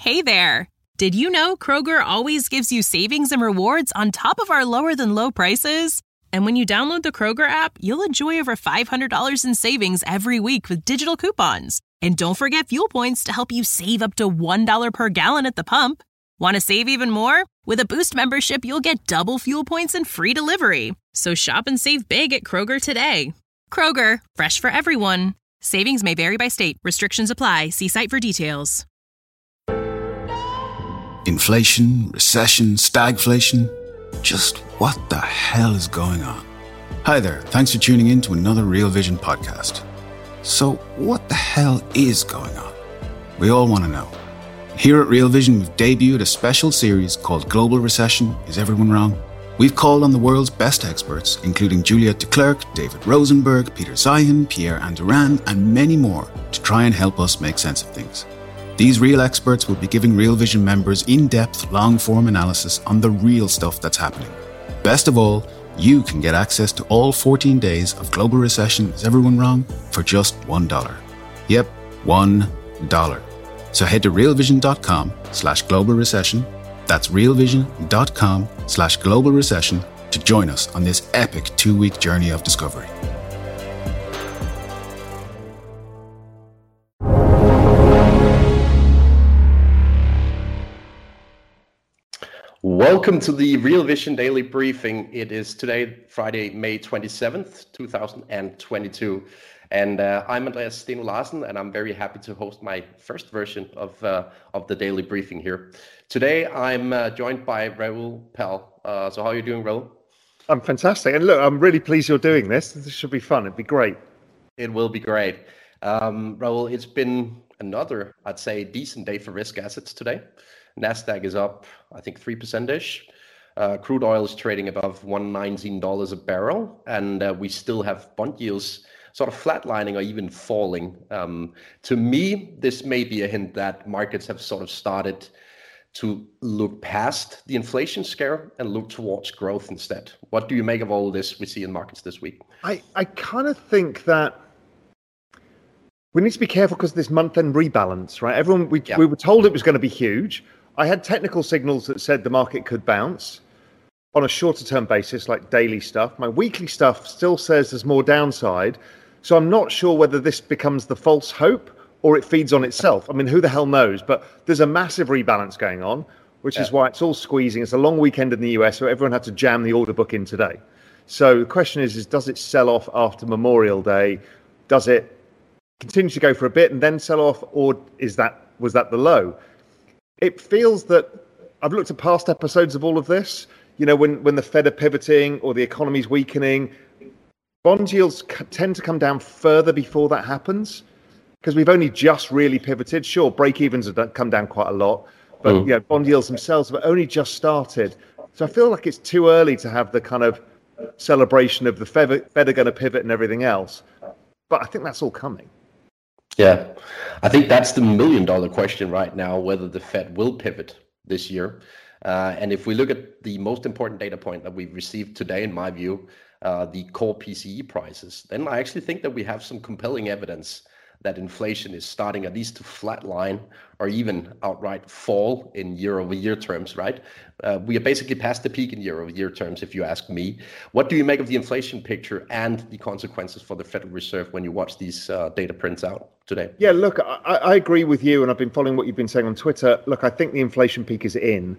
Hey there! Did you know Kroger always gives you savings and rewards on top of our lower-than-low prices? And when you download the Kroger app, you'll enjoy over $500 in savings every week with digital coupons. And don't forget fuel points to help you save up to $1 per gallon at the pump. Want to save even more? With a Boost membership, you'll get double fuel points and free delivery. So shop and save big at Kroger today. Kroger, fresh for everyone. Savings may vary by state. Restrictions apply. See site for details. Inflation, recession, stagflation. Just what the hell is going on? Hi there, thanks for tuning in to another Real Vision podcast. So, what the hell is going on? We all want to know. Here at Real Vision, we've debuted a special series called Global Recession, Is Everyone Wrong? We've called on the world's best experts, including Juliette de Klerk, David Rosenberg, Peter Zeihan, Pierre Andoran, and many more, to try and help us make sense of things. These real experts will be giving Real Vision members in-depth, long-form analysis on the real stuff that's happening. Best of all, you can get access to all 14 days of Global Recession, Is Everyone Wrong? For just $1. Yep, $1. So head to realvision.com/global recession. That's realvision.com/global recession to join us on this epic 2-week journey of discovery. Welcome to the Real Vision Daily Briefing. It is today, Friday, May 27th, 2022. And I'm Andreas Steno Larsen, and I'm very happy to host my first version of the daily briefing here. Today, I'm joined by Raoul Pal. So how are you doing, Raoul? I'm fantastic. And look, I'm really pleased you're doing this. This should be fun. It'd be great. It will be great. Raoul, it's been another, I'd say, decent day for risk assets today. NASDAQ is up, I think, 3%-ish. Crude oil is trading above $119 a barrel. And we still have bond yields sort of flatlining or even falling. To me, this may be a hint that markets have sort of started to look past the inflation scare and look towards growth instead. What do you make of all this we see in markets this week? I kind of think that we need to be careful because of this month-end rebalance, right? We were told it was going to be huge. I had technical signals that said the market could bounce on a shorter-term basis, like daily stuff. My weekly stuff still says there's more downside. So I'm not sure whether this becomes the false hope or it feeds on itself. I mean, who the hell knows? But there's a massive rebalance going on, which is why it's all squeezing. It's a long weekend in the US, so everyone had to jam the order book in today. So the question is does it sell off after Memorial Day? Does it continue to go for a bit and then sell off, or was that the low? It feels that I've looked at past episodes of all of this. You know, when the Fed are pivoting or the economy's weakening, bond yields tend to come down further before that happens because we've only just really pivoted. Sure, break-evens have come down quite a lot, but bond yields themselves have only just started. So I feel like it's too early to have the kind of celebration of the Fed are going to pivot and everything else. But I think that's all coming. Yeah, I think that's the million-dollar question right now, whether the Fed will pivot this year. And if we look at the most important data point that we've received today, in my view, the core PCE prices, then I actually think that we have some compelling evidence that inflation is starting at least to flatline or even outright fall in year-over-year terms, right? We are basically past the peak in year-over-year terms, if you ask me. What do you make of the inflation picture and the consequences for the Federal Reserve when you watch these data prints out today? Yeah, look, I agree with you, and I've been following what you've been saying on Twitter. Look, I think the inflation peak is in.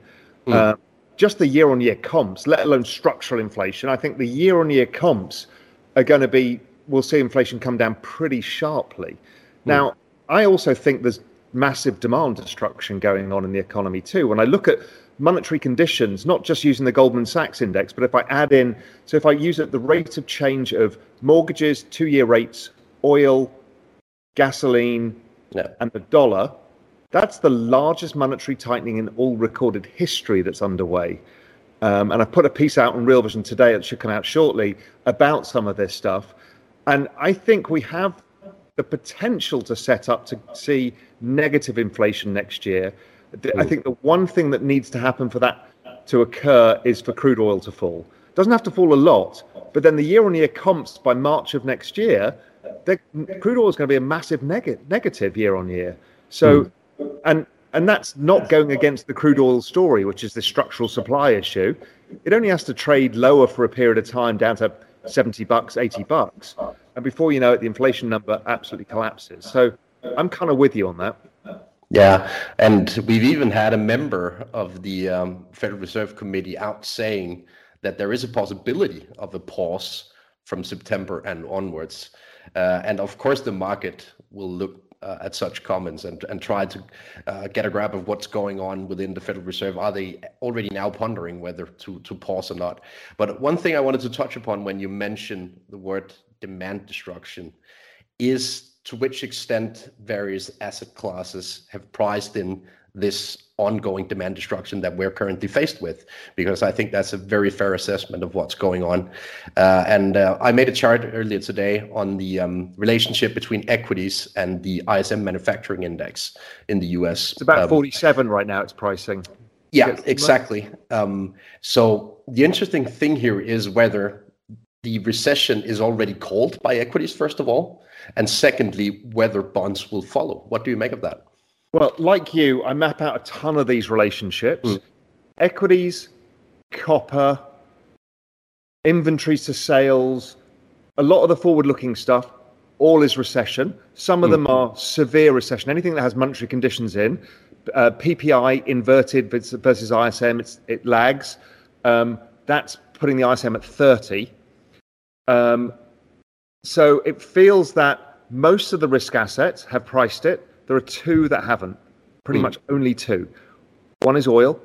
Just the year-on-year comps, let alone structural inflation. I think the year-on-year comps are going to be, we'll see inflation come down pretty sharply. Now, I also think there's massive demand destruction going on in the economy too. When I look at monetary conditions, not just using the Goldman Sachs index, but if I add in, so if I use it, the rate of change of mortgages, 2-year rates, oil, gasoline, and the dollar, that's the largest monetary tightening in all recorded history that's underway. And I put a piece out on Real Vision today, that should come out shortly, about some of this stuff. And I think we have the potential to set up to see negative inflation next year. I think the one thing that needs to happen for that to occur is for crude oil to fall. It doesn't have to fall a lot, but then the year-on-year comps by March of next year, crude oil is going to be a massive negative year-on-year. So, and And that's not going against the crude oil story, which is the structural supply issue. It only has to trade lower for a period of time down to $70, $80. And before you know it, the inflation number absolutely collapses. So I'm kind of with you on that. Yeah, and we've even had a member of the Federal Reserve Committee out saying that there is a possibility of a pause from September and onwards. And of course, the market will look at such comments and try to get a grab of what's going on within the Federal Reserve. Are they already now pondering whether to pause or not? But one thing I wanted to touch upon when you mention the word demand destruction is to which extent various asset classes have priced in this ongoing demand destruction that we're currently faced with, because I think that's a very fair assessment of what's going on. And I made a chart earlier today on the relationship between equities and the ISM Manufacturing Index in the US. It's about 47 right now, it's pricing. Yeah, exactly. So the interesting thing here is whether the recession is already called by equities, first of all, and secondly, whether bonds will follow. What do you make of that? Well, like you, I map out a ton of these relationships. Equities, copper, inventories to sales, a lot of the forward-looking stuff, all is recession. Some of them are severe recession. Anything that has monetary conditions in, PPI inverted versus ISM, it lags. That's putting the ISM at 30. So it feels that most of the risk assets have priced it. There are two that haven't, pretty much only two. One is oil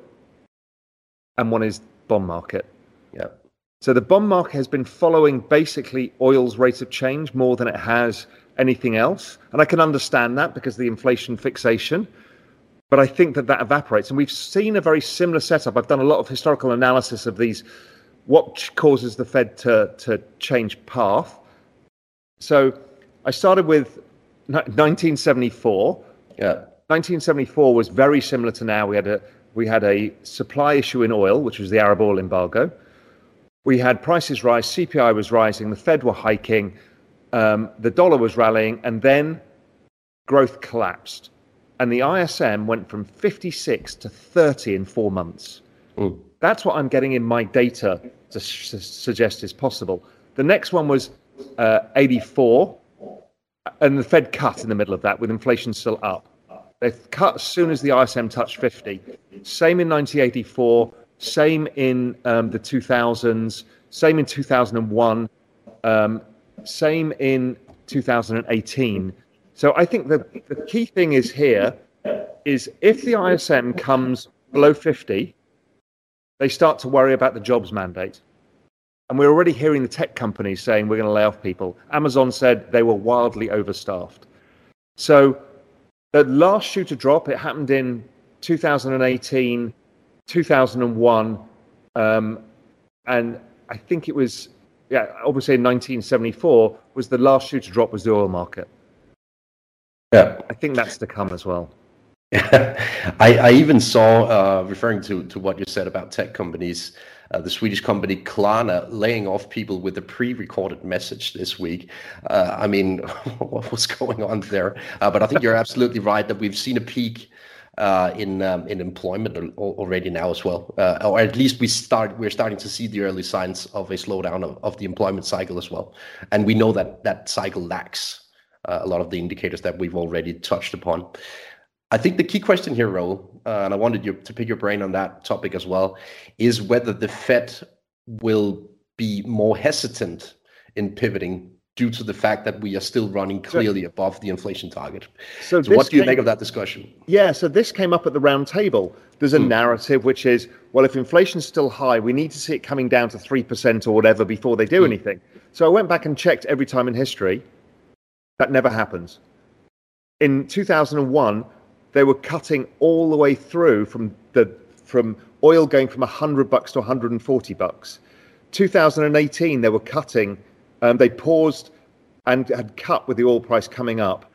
and one is bond market. Yeah. So the bond market has been following basically oil's rate of change more than it has anything else. And I can understand that because of the inflation fixation. But I think that evaporates. And we've seen a very similar setup. I've done a lot of historical analysis of these, what causes the Fed to change path. So I started with 1974. Yeah. 1974 was very similar to now. We had a supply issue in oil, which was the Arab oil embargo. We had prices rise, CPI was rising, the Fed were hiking, the dollar was rallying, and then growth collapsed. And the ISM went from 56 to 30 in 4 months. That's what I'm getting in my data to suggest is possible. The next one was 84, and the Fed cut in the middle of that with inflation still up. They cut as soon as the ISM touched 50. Same in 1984, same in the 2000s, same in 2001, same in 2018. So I think the key thing is here is if the ISM comes below 50, they start to worry about the jobs mandate. And we're already hearing the tech companies saying we're going to lay off people. Amazon said they were wildly overstaffed. So the last shoe to drop, it happened in 2018, 2001. And I think it was, obviously in 1974 was the last shoe to drop was the oil market. Yeah. I think that's to come as well. I even saw, referring to what you said about tech companies, the Swedish company Klarna laying off people with a pre-recorded message this week. I mean, what was going on there? But I think you're absolutely right that we've seen a peak in employment already now as well, or at least we're starting to see the early signs of a slowdown of the employment cycle as well, and we know that cycle lacks a lot of the indicators that we've already touched upon. I think the key question here, Raoul, and I wanted you to pick your brain on that topic as well, is whether the Fed will be more hesitant in pivoting due to the fact that we are still running clearly above the inflation target. So what do you make of that discussion? Yeah, so this came up at the round table. There's a narrative which is, well, if inflation's still high, we need to see it coming down to 3% or whatever before they do anything. So I went back and checked every time in history. That never happens. In 2001, they were cutting all the way through from oil going from $100 to $140. 2018, they were cutting. They paused and had cut with the oil price coming up.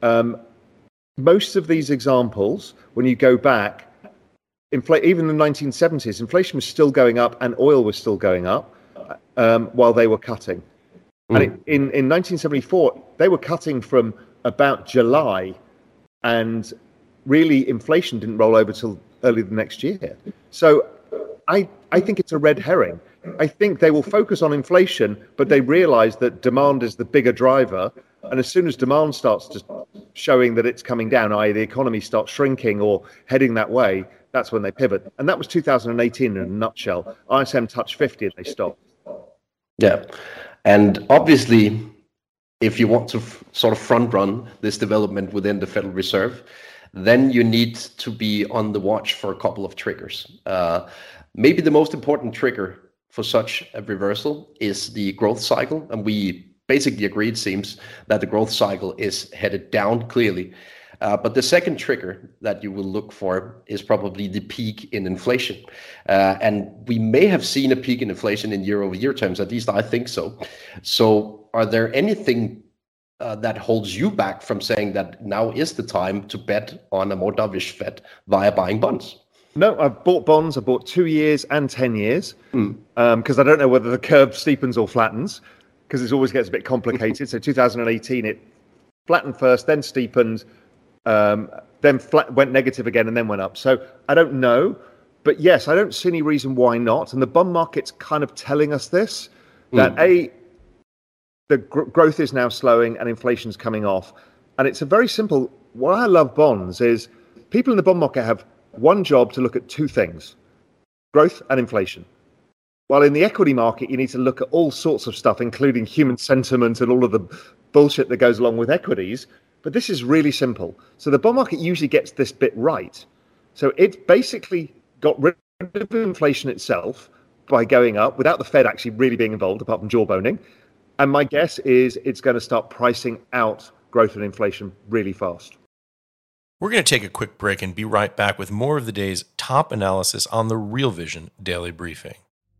Most of these examples, when you go back, even in the 1970s, inflation was still going up and oil was still going up while they were cutting. And in 1974, they were cutting from about July, and really inflation didn't roll over till early the next year. So I think it's a red herring. I think they will focus on inflation, but they realize that demand is the bigger driver. And as soon as demand starts just showing that it's coming down, i.e. the economy starts shrinking or heading that way, that's when they pivot. And that was 2018 in a nutshell. ISM touched 50 and they stopped. Yeah. And obviously, if you want to sort of front run this development within the Federal Reserve, then you need to be on the watch for a couple of triggers. Maybe the most important trigger for such a reversal is the growth cycle. And we basically agree, it seems, that the growth cycle is headed down clearly. But the second trigger that you will look for is probably the peak in inflation. And we may have seen a peak in inflation in year-over-year terms, at least I think so. So are there anything that holds you back from saying that now is the time to bet on a more dovish Fed via buying bonds? No, I've bought bonds. I bought 2 years and 10 years because I don't know whether the curve steepens or flattens because it always gets a bit complicated. So 2018, it flattened first, then steepened, then went negative again, and then went up. So I don't know. But yes, I don't see any reason why not. And the bond market's kind of telling us this, that the growth is now slowing and inflation's coming off. And it's a very simple, why I love bonds is people in the bond market have one job to look at two things, growth and inflation. While in the equity market, you need to look at all sorts of stuff, including human sentiment and all of the bullshit that goes along with equities. But this is really simple. So the bond market usually gets this bit right. So it basically got rid of inflation itself by going up without the Fed actually really being involved, apart from jawboning. And my guess is it's going to start pricing out growth and inflation really fast. We're going to take a quick break and be right back with more of the day's top analysis on the Real Vision Daily Briefing.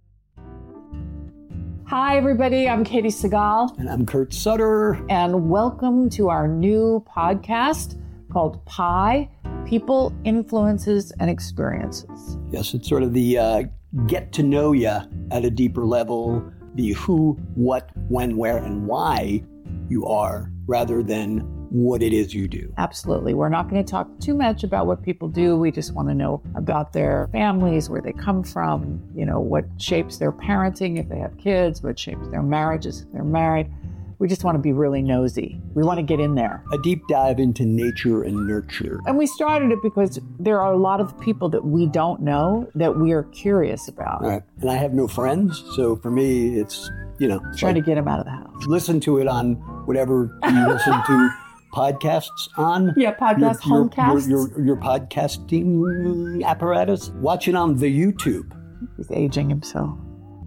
Hi, everybody. I'm Katie Segal. And I'm Kurt Sutter. And welcome to our new podcast called PI, People, Influences, and Experiences. Yes, it's sort of the get to know you at a deeper level, the who, what, when, where, and why you are, rather than what it is you do. Absolutely. We're not going to talk too much about what people do. We just want to know about their families, where they come from, what shapes their parenting if they have kids, what shapes their marriages if they're married. We just want to be really nosy. We want to get in there. A deep dive into nature and nurture. And we started it because there are a lot of people that we don't know that we are curious about. Right. And I have no friends, so for me, it's, trying to get them out of the house. Listen to it on whatever you listen to podcasts on. Yeah, homecasts. Your podcasting apparatus. Watch it on the YouTube. He's aging himself.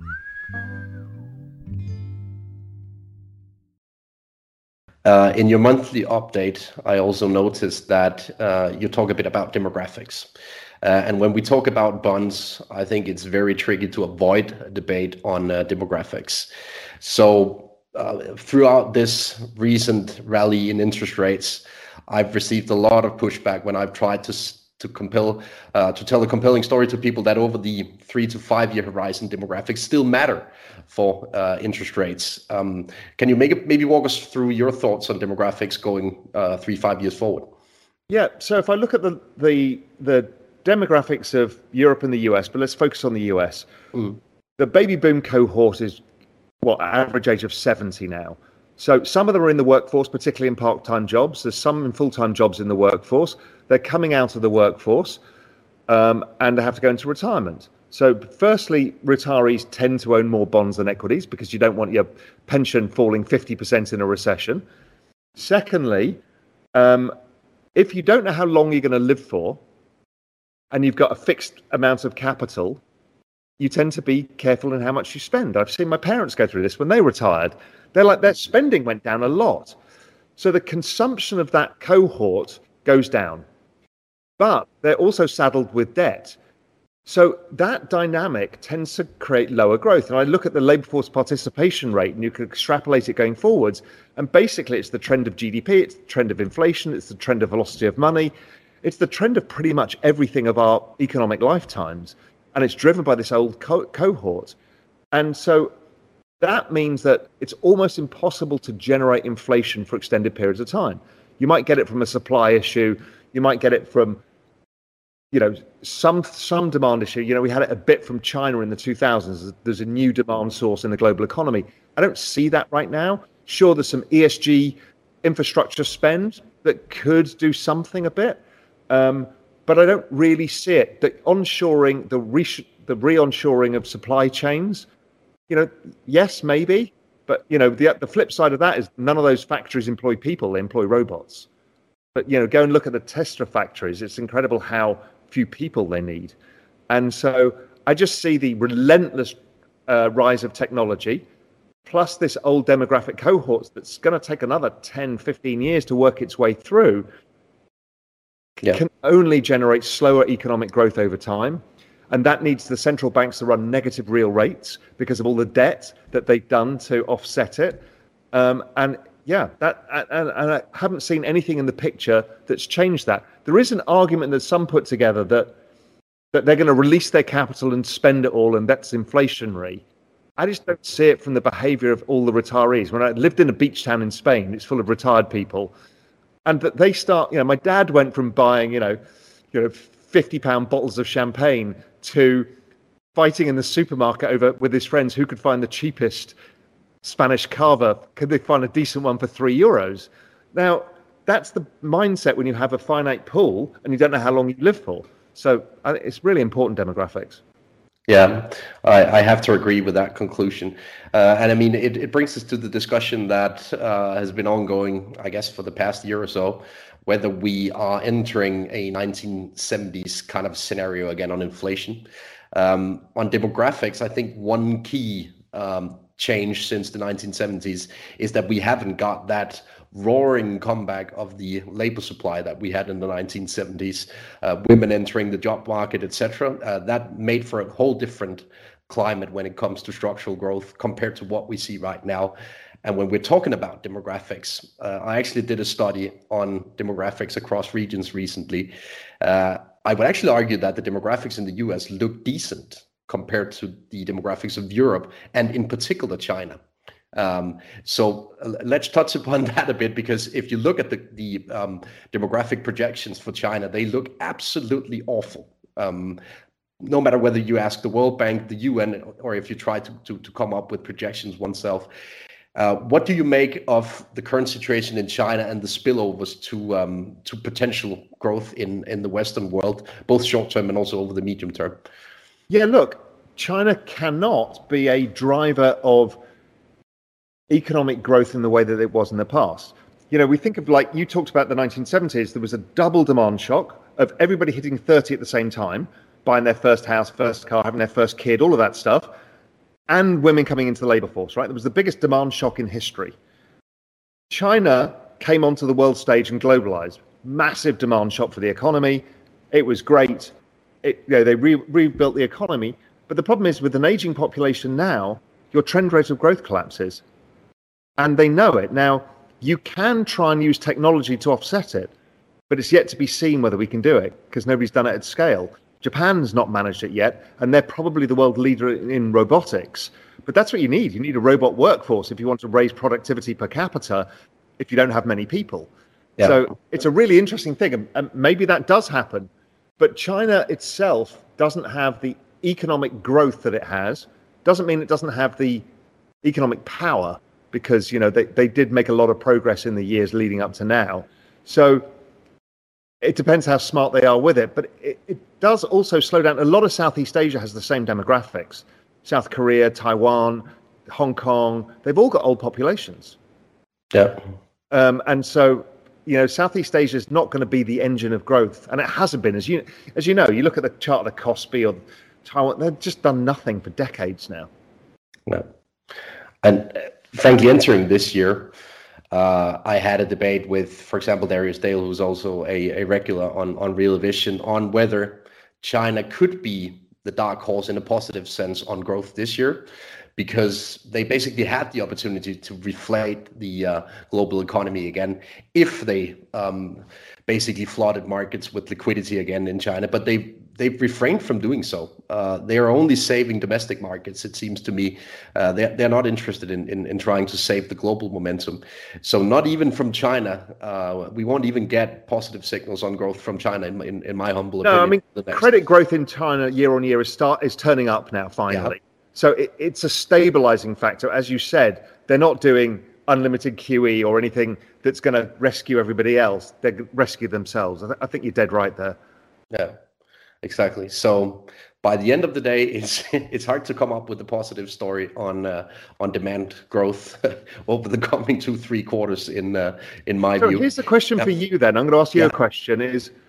In your monthly update, I also noticed that you talk a bit about demographics. And when we talk about bonds, I think it's very tricky to avoid a debate on demographics. So throughout this recent rally in interest rates, I've received a lot of pushback when I've tried to tell a compelling story to people that over the 3 to 5 year horizon, demographics still matter for interest rates. Can you maybe walk us through your thoughts on demographics going 3-5 years forward? Yeah. So if I look at the demographics of Europe and the US, but let's focus on the US. The baby boom cohort is average age of 70 now. So some of them are in the workforce, particularly in part-time jobs. There's some in full-time jobs in the workforce. They're coming out of the workforce and they have to go into retirement. So firstly, retirees tend to own more bonds than equities because you don't want your pension falling 50% in a recession. Secondly, if you don't know how long you're going to live for and you've got a fixed amount of capital, you tend to be careful in how much you spend. I've seen my parents go through this when they retired. Their spending went down a lot. So the consumption of that cohort goes down, but they're also saddled with debt. So that dynamic tends to create lower growth. And I look at the labor force participation rate and you can extrapolate it going forwards. And basically it's the trend of GDP, it's the trend of inflation, it's the trend of velocity of money. It's the trend of pretty much everything of our economic lifetimes. And it's driven by this old cohort. And so that means that it's almost impossible to generate inflation for extended periods of time. You might get it from a supply issue. You might get it from, some demand issue. We had it a bit from China in the 2000s. There's a new demand source in the global economy. I don't see that right now. Sure, there's some ESG infrastructure spend that could do something a bit, but I don't really see it. The onshoring, the re-onshoring of supply chains, yes, maybe, but the flip side of that is none of those factories employ people; they employ robots. But go and look at the Tesla factories. It's incredible how few people they need, and so I just see the relentless rise of technology, plus this old demographic cohorts that's going to take another 10, 15 years to work its way through. Can only generate slower economic growth over time. And that needs the central banks to run negative real rates because of all the debt that they've done to offset it. And I haven't seen anything in the picture that's changed that. There is an argument that some put together that they're going to release their capital and spend it all, and that's inflationary. I just don't see it from the behavior of all the retirees. When I lived in a beach town in Spain, it's full of retired people. And that they start, my dad went from buying, £50 bottles of champagne to fighting in the supermarket with his friends who could find the cheapest Spanish cava. Could they find a decent one for €3? Now, that's the mindset when you have a finite pool and you don't know how long you live for. So it's really important demographics. Yeah, I have to agree with that conclusion. And I mean, it brings us to the discussion that has been ongoing, I guess, for the past year or so, whether we are entering a 1970s kind of scenario again on inflation. On demographics, I think one key change since the 1970s is that we haven't got that roaring comeback of the labor supply that we had in the 1970s, women entering the job market, etc. That made for a whole different climate when it comes to structural growth compared to what we see right now. And when we're talking about demographics, I actually did a study on demographics across regions recently. I would actually argue that the demographics in the US look decent compared to the demographics of Europe and in particular China. So let's touch upon that a bit, because if you look at the demographic projections for China, they look absolutely awful. No matter whether you ask the World Bank, the UN, or if you try to come up with projections oneself. What do you make of the current situation in China and the spillovers to potential growth in the Western world, both short term and also over the medium term? Yeah, look, China cannot be a driver of economic growth in the way that it was in the past. We think of, like you talked about the 1970s, there was a double demand shock of everybody hitting 30 at the same time, buying their first house, first car, having their first kid, all of that stuff, and women coming into the labor force, right? There was the biggest demand shock in history. China came onto the world stage and globalized. Massive demand shock for the economy. It was great. They rebuilt the economy. But the problem is, with an aging population now, your trend rate of growth collapses. And they know it. Now, you can try and use technology to offset it, but it's yet to be seen whether we can do it, because nobody's done it at scale. Japan's not managed it yet, and they're probably the world leader in robotics. But that's what you need. You need a robot workforce if you want to raise productivity per capita if you don't have many people. Yeah. So it's a really interesting thing, and maybe that does happen. But China itself doesn't have the economic growth that it has. Doesn't mean it doesn't have the economic power, because they did make a lot of progress in the years leading up to now. So it depends how smart they are with it, but it does also slow down. A lot of Southeast Asia has the same demographics. South Korea, Taiwan, Hong Kong, they've all got old populations. Yeah. And so, Southeast Asia is not going to be the engine of growth, and it hasn't been. As you know, you look at the chart of the Kospi or Taiwan, they've just done nothing for decades now. No. And frankly, entering this year, I had a debate with, for example, Darius Dale, who's also a regular on Real Vision, on whether China could be the dark horse in a positive sense on growth this year, because they basically had the opportunity to reflate the global economy again if they basically flooded markets with liquidity again in China. But they've refrained from doing so. They are only saving domestic markets, it seems to me. They're not interested in trying to save the global momentum. So not even from China. We won't even get positive signals on growth from China, in my humble opinion. No, I mean, credit growth in China year on year is turning up now, finally. Yeah. So it's a stabilizing factor. As you said, they're not doing unlimited QE or anything that's going to rescue everybody else. They rescue themselves. I think you're dead right there. Yeah, exactly. So by the end of the day, it's hard to come up with a positive story on demand growth over the coming 2-3 quarters in my view. So here's the question for you then. I'm going to ask you a question.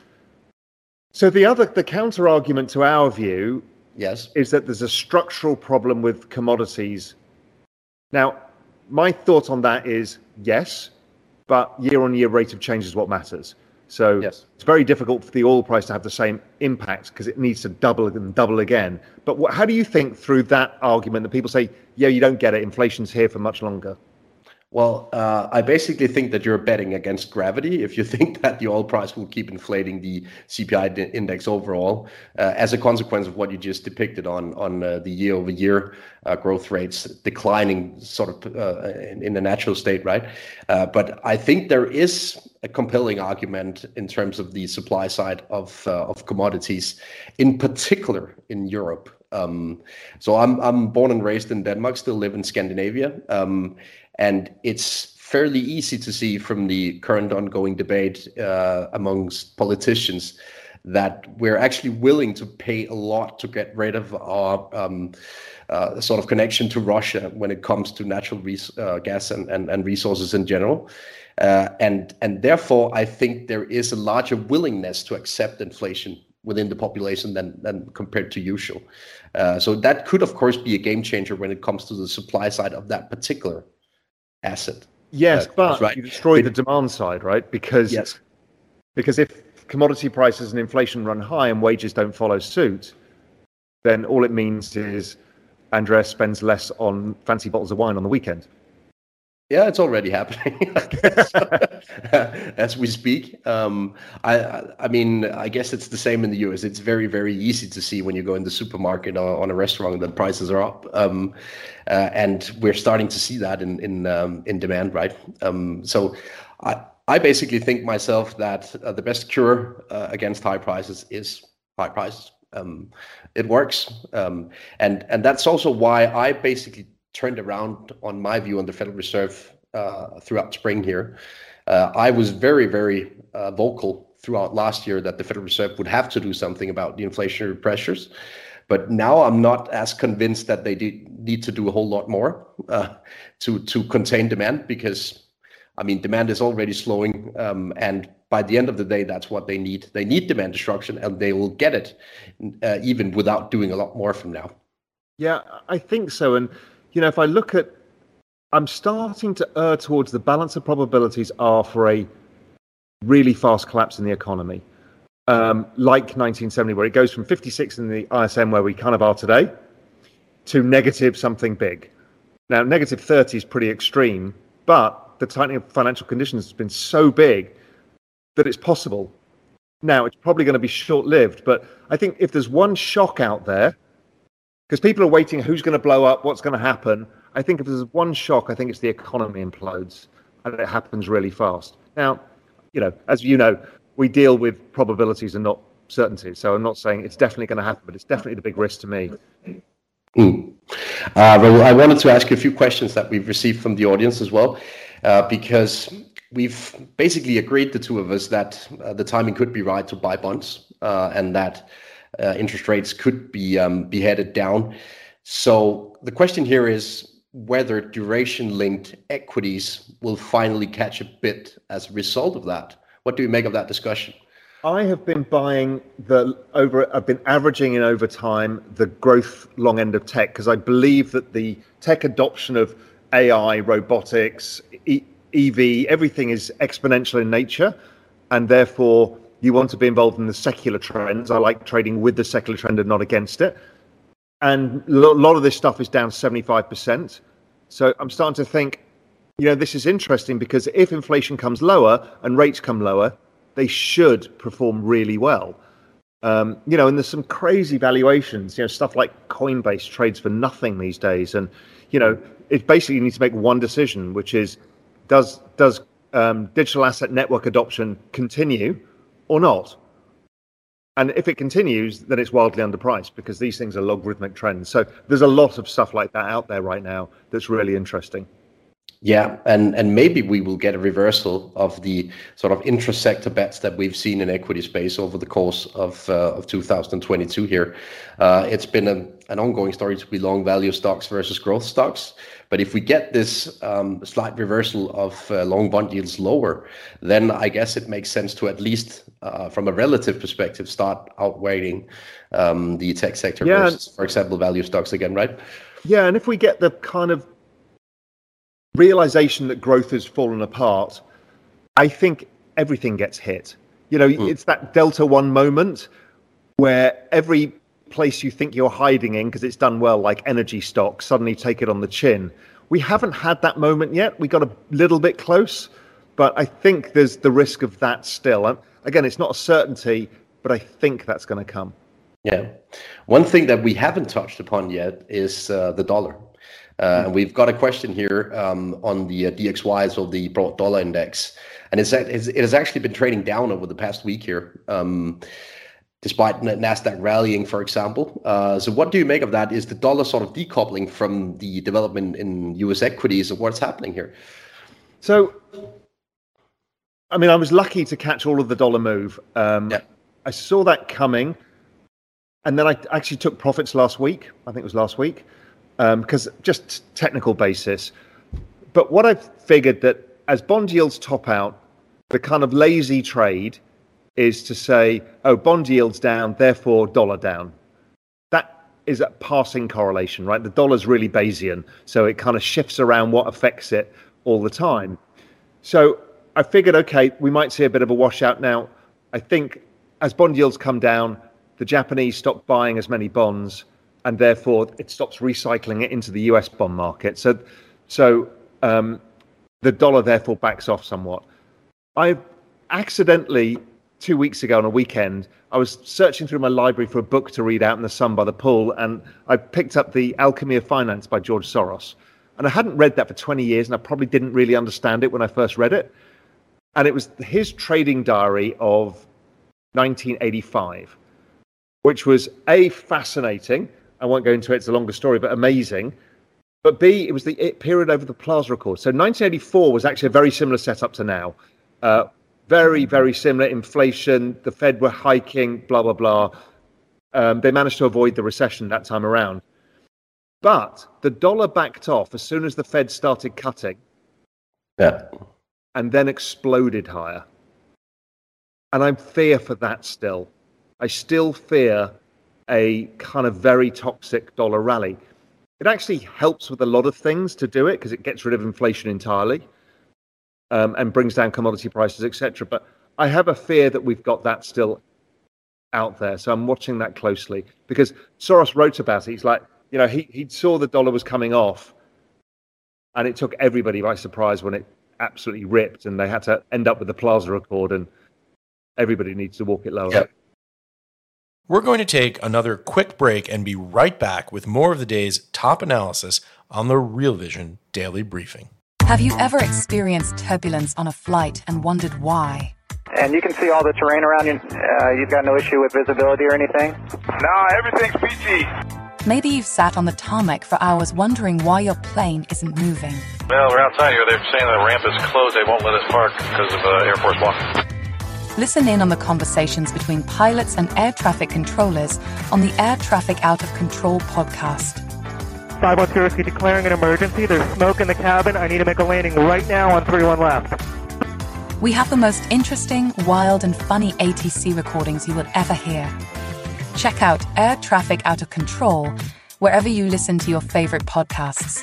So the counter argument to our view is that there's a structural problem with commodities. Now, my thought on that is yes, but year-on-year rate of change is what matters. So it's very difficult for the oil price to have the same impact because it needs to double and double again. But how do you think through that argument that people say, yeah, you don't get it, inflation's here for much longer? Well, I basically think that you're betting against gravity if you think that the oil price will keep inflating the CPI index overall as a consequence of what you just depicted on the year-over-year growth rates declining sort of in the natural state, right? But I think there is a compelling argument in terms of the supply side of commodities, in particular in Europe. So I'm born and raised in Denmark, still live in Scandinavia. And it's fairly easy to see from the current ongoing debate amongst politicians that we're actually willing to pay a lot to get rid of our sort of connection to Russia when it comes to natural gas and resources in general. And therefore, I think there is a larger willingness to accept inflation within the population than compared to usual. So that could, of course, be a game changer when it comes to the supply side of that particular asset. Yes, but you destroy the demand side, right? Because if commodity prices and inflation run high and wages don't follow suit, then all it means is Andreas spends less on fancy bottles of wine on the weekend. Yeah, it's already happening as we speak. I mean, I guess it's the same in the US. It's very, very easy to see when you go in the supermarket or on a restaurant that prices are up, and we're starting to see that in demand, right? So I basically think myself that the best cure against high prices is high prices. It works, and that's also why I basically turned around on my view on the Federal Reserve throughout spring here. I was very, very vocal throughout last year that the Federal Reserve would have to do something about the inflationary pressures. But now I'm not as convinced that they need to do a whole lot more to contain demand, because, I mean, demand is already slowing. And by the end of the day, that's what they need. They need demand destruction, and they will get it even without doing a lot more from now. Yeah, I think so. And you know, if I look at, I'm starting to err towards the balance of probabilities are for a really fast collapse in the economy, like 1970, where it goes from 56 in the ISM, where we kind of are today, to negative something big. Now, negative 30 is pretty extreme, but the tightening of financial conditions has been so big that it's possible. Now, it's probably going to be short-lived, but I think if there's one shock out there, because people are waiting, who's going to blow up, what's going to happen? I think if there's one shock, I think it's the economy implodes, and it happens really fast. Now, you know, as you know, we deal with probabilities and not certainties. So I'm not saying it's definitely going to happen, but it's definitely the big risk to me. Well, I wanted to ask you a few questions that we've received from the audience as well, because we've basically agreed, the two of us, that the timing could be right to buy bonds, and that interest rates could be headed down. So the question here is whether duration-linked equities will finally catch a bit as a result of that. What do you make of that discussion? I have been buying I've been averaging in over time the growth long end of tech, because I believe that the tech adoption of AI, robotics, EV, everything is exponential in nature, and therefore you want to be involved in the secular trends. I like trading with the secular trend and not against it. And a lot of this stuff is down 75%. So I'm starting to think, this is interesting because if inflation comes lower and rates come lower, they should perform really well. And there's some crazy valuations, stuff like Coinbase trades for nothing these days. And, it basically you need to make one decision, which is, does digital asset network adoption continue or not? And if it continues, then it's wildly underpriced because these things are logarithmic trends. So there's a lot of stuff like that out there right now that's really interesting. Yeah, and maybe we will get a reversal of the sort of intra-sector bets that we've seen in equity space over the course of 2022 here. It's been an ongoing story to be long value stocks versus growth stocks. But if we get this slight reversal of long bond yields lower, then I guess it makes sense to at least, from a relative perspective, start outweighing the tech sector versus, for example, value stocks again, right? Yeah, and if we get the kind of realization that growth has fallen apart, I think everything gets hit. It's that Delta One moment where every place you think you're hiding in because it's done well, like energy stocks, suddenly take it on the chin. We haven't had that moment yet. We got a little bit close, but I think there's the risk of that still. Again, it's not a certainty, but I think that's going to come. Yeah. One thing that we haven't touched upon yet is the dollar. And we've got a question here on the DXY, so the broad dollar index. And it has actually been trading down over the past week here, despite NASDAQ rallying, for example. So what do you make of that? Is the dollar sort of decoupling from the development in US equities, or what's happening here? So, I was lucky to catch all of the dollar move. I saw that coming. And then I actually took profits last week. I think it was last week. Because just technical basis. But what I've figured that as bond yields top out, the kind of lazy trade is to say, bond yields down, therefore dollar down. That is a passing correlation, right? The dollar's really Bayesian, so it kind of shifts around what affects it all the time. So I figured, okay, we might see a bit of a washout now. I think as bond yields come down, the Japanese stop buying as many bonds, and therefore it stops recycling it into the US bond market. So the dollar therefore backs off somewhat. I accidentally, 2 weeks ago on a weekend, I was searching through my library for a book to read out in the sun by the pool, and I picked up The Alchemy of Finance by George Soros. And I hadn't read that for 20 years, and I probably didn't really understand it when I first read it. And it was his trading diary of 1985, which was A, fascinating. I won't go into it, it's a longer story, but amazing. But B, it was the period over the Plaza Accord. So 1984 was actually a very similar setup to now. Very, very similar. Inflation, the Fed were hiking, blah, blah, blah. They managed to avoid the recession that time around. But the dollar backed off as soon as the Fed started cutting. Yeah. And then exploded higher. And I fear for that still. I still fear a kind of very toxic dollar rally. It actually helps with a lot of things to do it because it gets rid of inflation entirely and brings down commodity prices, etc. But I have a fear that we've got that still out there. So I'm watching that closely because Soros wrote about it. He's like, he saw the dollar was coming off and it took everybody by surprise when it absolutely ripped and they had to end up with the Plaza Accord and everybody needs to walk it lower. Yep. We're going to take another quick break and be right back with more of the day's top analysis on the Real Vision Daily Briefing. Have you ever experienced turbulence on a flight and wondered why? And you can see all the terrain around you. You've got no issue with visibility or anything? No, everything's peachy. Maybe you've sat on the tarmac for hours wondering why your plane isn't moving. Well, we're outside here. They're saying the ramp is closed. They won't let us park because of Air Force One. Listen in on the conversations between pilots and air traffic controllers on the Air Traffic Out of Control podcast. 510 Whiskey declaring an emergency. There's smoke in the cabin. I need to make a landing right now on 31 left. We have the most interesting, wild, and funny ATC recordings you will ever hear. Check out Air Traffic Out of Control wherever you listen to your favorite podcasts.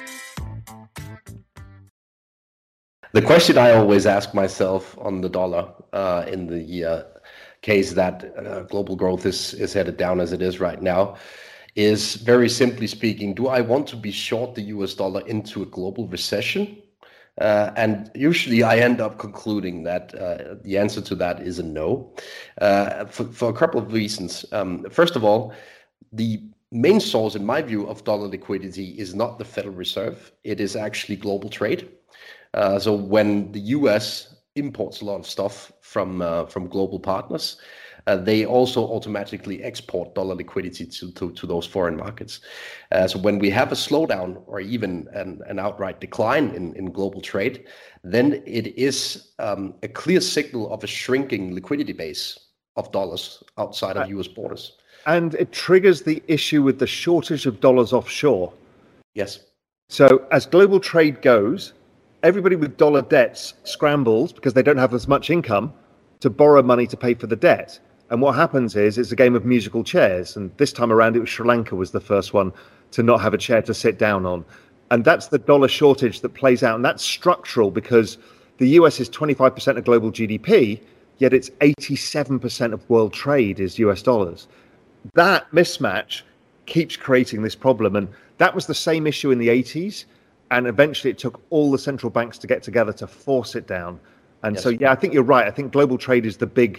The question I always ask myself on the dollar in the case that global growth is headed down as it is right now is, very simply speaking, do I want to be short the US dollar into a global recession? And usually I end up concluding that the answer to that is a no, for a couple of reasons. First of all, the main source, in my view, of dollar liquidity is not the Federal Reserve. It is actually global trade. So when the US imports a lot of stuff from global partners, they also automatically export dollar liquidity to those foreign markets. So when we have a slowdown or even an outright decline in global trade, then it is a clear signal of a shrinking liquidity base of dollars outside of US borders. And it triggers the issue with the shortage of dollars offshore. Yes. So as global trade goes, everybody with dollar debts scrambles because they don't have as much income to borrow money to pay for the debt. And what happens is it's a game of musical chairs. And this time around, it was Sri Lanka was the first one to not have a chair to sit down on. And that's the dollar shortage that plays out. And that's structural because the US is 25% of global GDP, yet it's 87% of world trade is US dollars. That mismatch keeps creating this problem. And that was the same issue in the 80s. And eventually it took all the central banks to get together to force it down. And yes. So, yeah, I think you're right. I think global trade is the big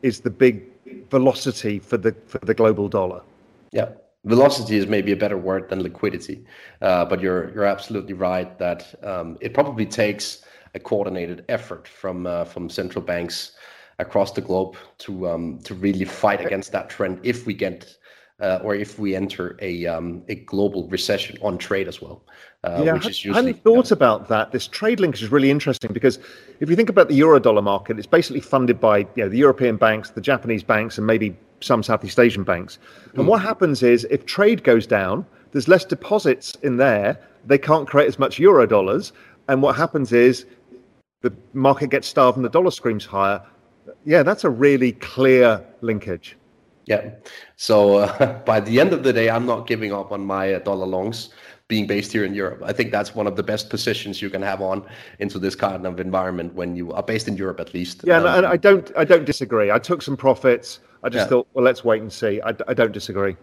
velocity for the global dollar. Yeah, velocity is maybe a better word than liquidity, but you're absolutely right that it probably takes a coordinated effort from central banks across the globe to really fight against that trend if we get or if we enter a global recession on trade as well. Which is usually, I hadn't thought about that. This trade linkage is really interesting because if you think about the euro-dollar market, it's basically funded by the European banks, the Japanese banks, and maybe some Southeast Asian banks. And what happens is if trade goes down, there's less deposits in there. They can't create as much euro dollars. And what happens is the market gets starved and the dollar screams higher. Yeah, that's a really clear linkage. Yeah. So by the end of the day, I'm not giving up on my dollar longs being based here in Europe. I think that's one of the best positions you can have on into this kind of environment when you are based in Europe, at least. Yeah, and I don't disagree. I took some profits. I just thought, well, let's wait and see. I don't disagree.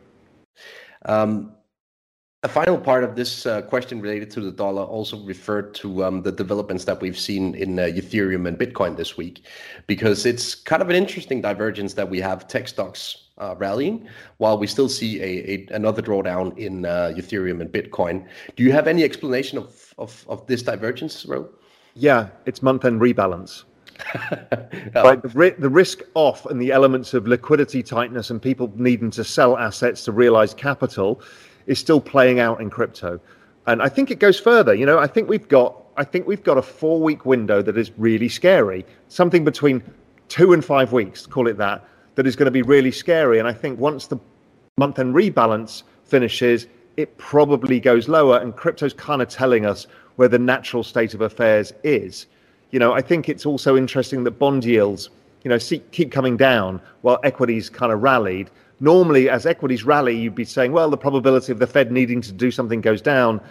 A final part of this question related to the dollar also referred to the developments that we've seen in Ethereum and Bitcoin this week, because it's kind of an interesting divergence that we have tech stocks rallying while we still see another drawdown in Ethereum and Bitcoin. Do you have any explanation of this divergence, Ro? Yeah, it's month-end rebalance. Right, the risk off and the elements of liquidity tightness and people needing to sell assets to realize capital is still playing out in crypto. And I think it goes further. I think we've got a 4-week window that is really scary. Something between 2 and 5 weeks, call it that is going to be really scary. And I think once the month-end rebalance finishes, it probably goes lower. And crypto's kind of telling us where the natural state of affairs is. I think it's also interesting that bond yields, keep coming down while equities kind of rallied. Normally, as equities rally, you'd be saying, well, the probability of the Fed needing to do something goes down.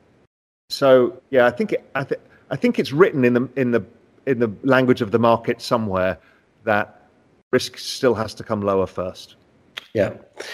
So, yeah, I think it's written in the language of the market somewhere that risk still has to come lower first. Yeah.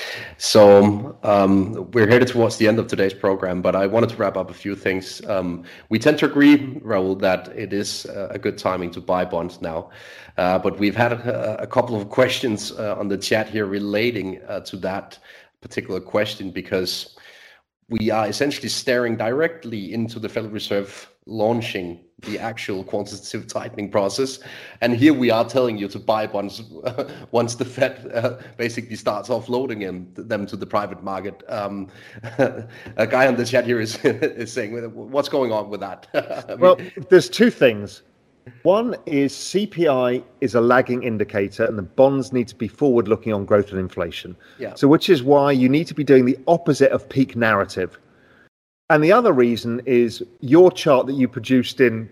So we're headed towards the end of today's program, but I wanted to wrap up a few things. We tend to agree, Raul, that it is a good timing to buy bonds now. But we've had a couple of questions on the chat here relating to that particular question, because we are essentially staring directly into the Federal Reserve launching the actual quantitative tightening process. And here we are telling you to buy bonds once the Fed basically starts offloading them to the private market. A guy on the chat here is saying, what's going on with that? Well, there's two things. One is CPI is a lagging indicator and the bonds need to be forward looking on growth and inflation. Yeah. So which is why you need to be doing the opposite of peak narrative. And the other reason is your chart that you produced in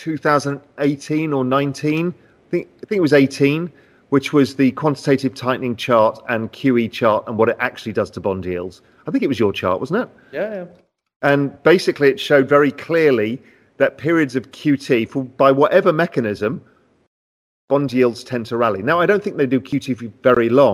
2018 or 19, I think it was 18, which was the quantitative tightening chart and QE chart and what it actually does to bond yields. I think it was your chart, wasn't it? Yeah. And basically it showed very clearly that periods of QT, by whatever mechanism, bond yields tend to rally. Now, I don't think they do QT for very long,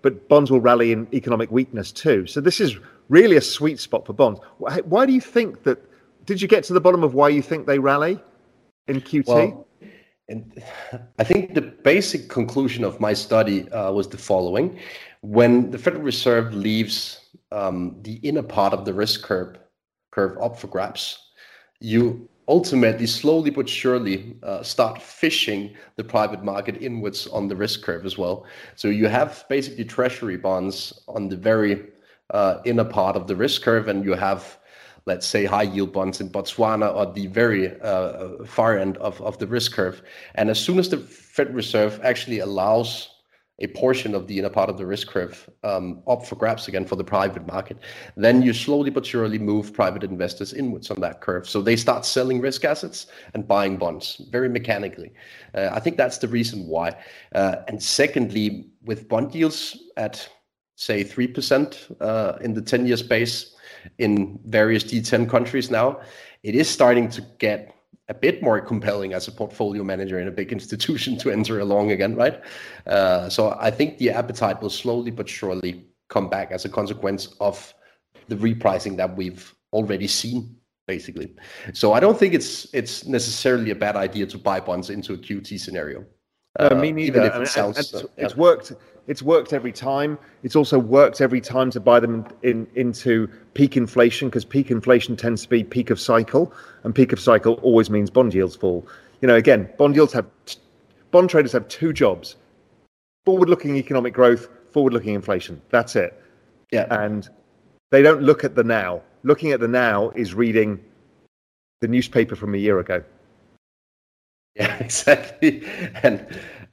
but bonds will rally in economic weakness too. So this is really a sweet spot for bonds. Why do you think that? Did you get to the bottom of why you think they rally in QT? Well, and I think the basic conclusion of my study was the following. When the Federal Reserve leaves the inner part of the risk curve up for grabs, you ultimately, slowly but surely, start fishing the private market inwards on the risk curve as well. So you have basically treasury bonds on the very inner part of the risk curve, and you have, let's say, high yield bonds in Botswana or the very far end of the risk curve. And as soon as the Federal Reserve actually allows a portion of the inner part of the risk curve up for grabs again for the private market, then you slowly but surely move private investors inwards on that curve. So they start selling risk assets and buying bonds very mechanically. I think that's the reason why. And secondly, with bond yields at, say, 3% in the 10-year space in various G10 countries now, it is starting to get a bit more compelling as a portfolio manager in a big institution to enter along again, right? So I think the appetite will slowly but surely come back as a consequence of the repricing that we've already seen, basically. So I don't think it's necessarily a bad idea to buy bonds into a QT scenario. Me neither. Even if it sounds, it's worked. It's worked every time. It's also worked every time to buy them into peak inflation, because peak inflation tends to be peak of cycle, and peak of cycle always means bond yields fall. Again, bond traders have two jobs: forward-looking economic growth, forward-looking inflation. That's it. Yeah. And they don't look at the now. Looking at the now is reading the newspaper from a year ago. Yeah, exactly. And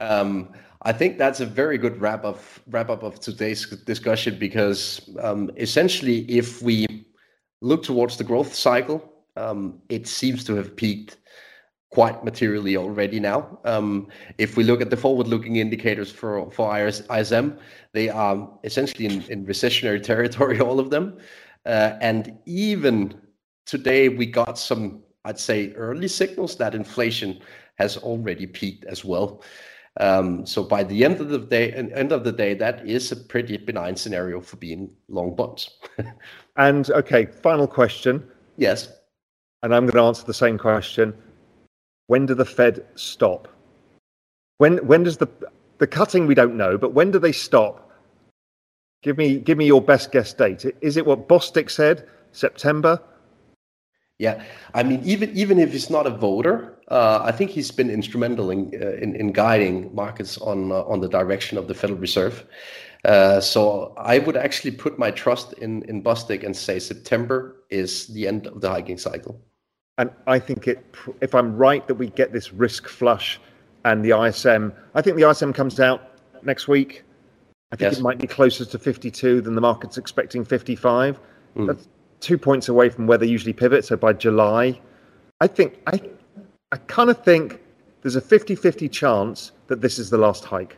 I think that's a very good wrap up of today's discussion, because essentially, if we look towards the growth cycle, it seems to have peaked quite materially already now. If we look at the forward-looking indicators for ISM, they are essentially in recessionary territory, all of them. And even today, we got some, I'd say, early signals that inflation has already peaked as well. So by the end of the day, that is a pretty benign scenario for being long bonds. And okay, final question. Yes. And I'm going to answer the same question. When do the Fed stop? When does the cutting, we don't know, but when do they stop? Give me your best guess date. Is it what Bostic said, September? Yeah, I mean, even if he's not a voter, I think he's been instrumental in guiding markets on the direction of the Federal Reserve. So I would actually put my trust in Bostic and say September is the end of the hiking cycle. And I think if I'm right that we get this risk flush and the ISM, I think the ISM comes out next week. I think It might be closer to 52 than the market's expecting 55. That's 2 points away from where they usually pivot. So by July, I kind of think there's a 50-50 chance that this is the last hike.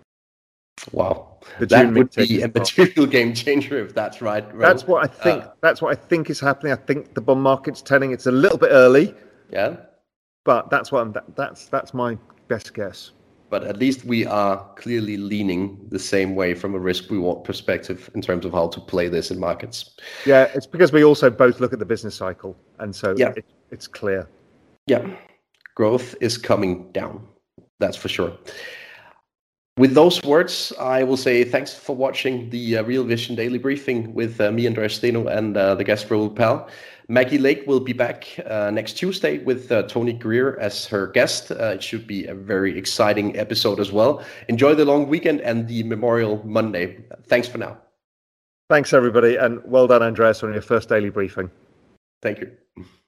Wow. That would be a material game changer if that's right. That's what I think. That's what I think is happening. I think the bond market's telling it's a little bit early. Yeah. But that's my best guess. But at least we are clearly leaning the same way from a risk-reward perspective in terms of how to play this in markets. Yeah, it's because we also both look at the business cycle, and so it's clear. Yeah, growth is coming down. That's for sure. With those words, I will say thanks for watching the Real Vision Daily Briefing with me, Andreas Steno, and the guest Raoul Pal. Maggie Lake will be back next Tuesday with Tony Greer as her guest. It should be a very exciting episode as well. Enjoy the long weekend and the Memorial Monday. Thanks for now. Thanks, everybody. And well done, Andreas, on your first daily briefing. Thank you.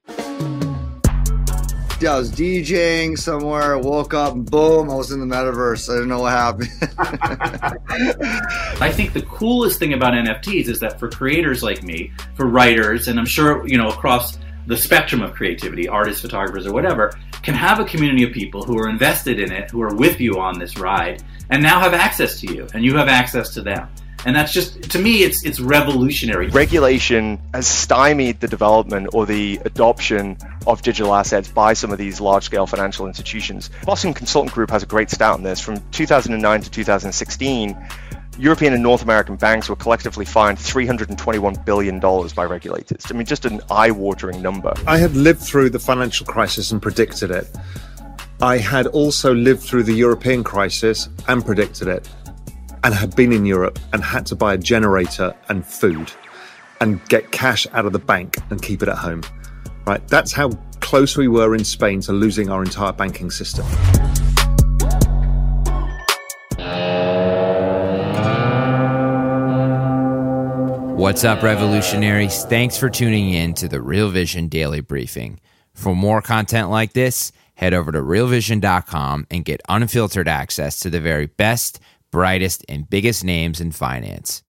Yeah, I was DJing somewhere, woke up, and boom, I was in the metaverse. I didn't know what happened. I think the coolest thing about NFTs is that for creators like me, for writers, and I'm sure, across the spectrum of creativity, artists, photographers, or whatever, can have a community of people who are invested in it, who are with you on this ride, and now have access to you, and you have access to them. And that's just, to me, it's revolutionary. Regulation has stymied the development or the adoption of digital assets by some of these large-scale financial institutions. Boston Consulting Group has a great stat on this. From 2009 to 2016, European and North American banks were collectively fined $321 billion by regulators. I mean, just an eye-watering number. I had lived through the financial crisis and predicted it. I had also lived through the European crisis and predicted it, and had been in Europe and had to buy a generator and food and get cash out of the bank and keep it at home. Right? That's how close we were in Spain to losing our entire banking system. What's up, revolutionaries? Thanks for tuning in to the Real Vision Daily Briefing. For more content like this, head over to realvision.com and get unfiltered access to the very best, brightest, and biggest names in finance.